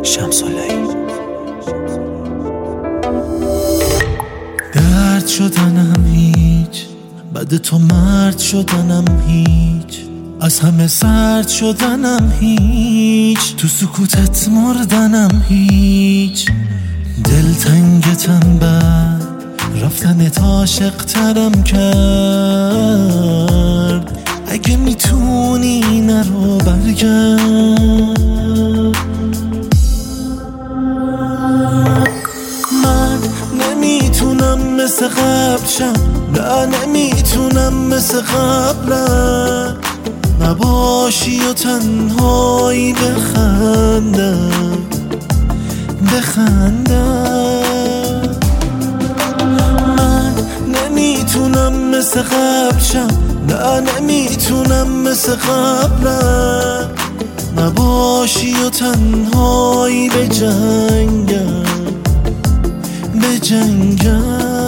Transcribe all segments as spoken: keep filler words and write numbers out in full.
شمس‌اللهی. درد شدنم هیچ، بعد تو مرد شدنم هیچ، از همه سرد شدنم هیچ، تو سکوتت مردنم هیچ. دلتنگتم بد، رفتنت عاشق ترم کرد. اگه میتونی نرو برگرد. من نمیتونم مثل قبل شم، نه نمیتونم مثل قبلم، نباشی و تنهایی بخندم بخندم. من نمیتونم مثل قبل شم، نه نمیتونم مثل قبلم، نباشی و تنهایی بجنگم بجنگم.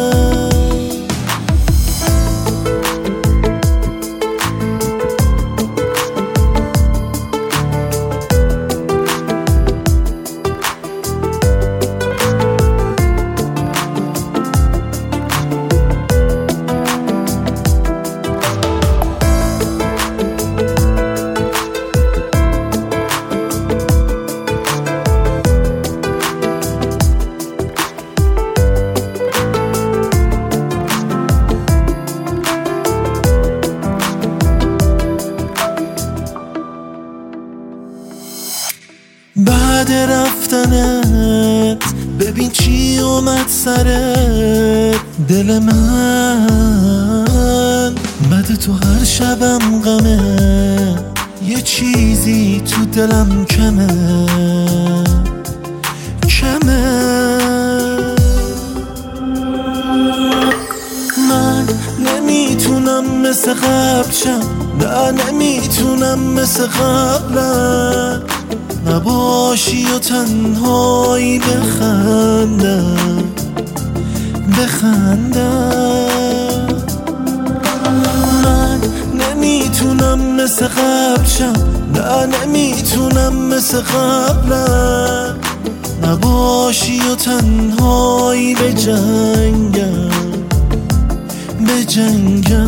بعد رفتنت ببین چی اومد سرت. دل من بعد تو هر شبم غمه، یه چیزی تو دلم کمه کمه. من نمیتونم مثل قبل شم، نه نمیتونم مثل قبلم، نباشی و تنهایی بخندم بخندم. من نمیتونم مثل قبل شم، نه نمیتونم مثل قبلم، نباشی و تنهایی بجنگم بجنگم.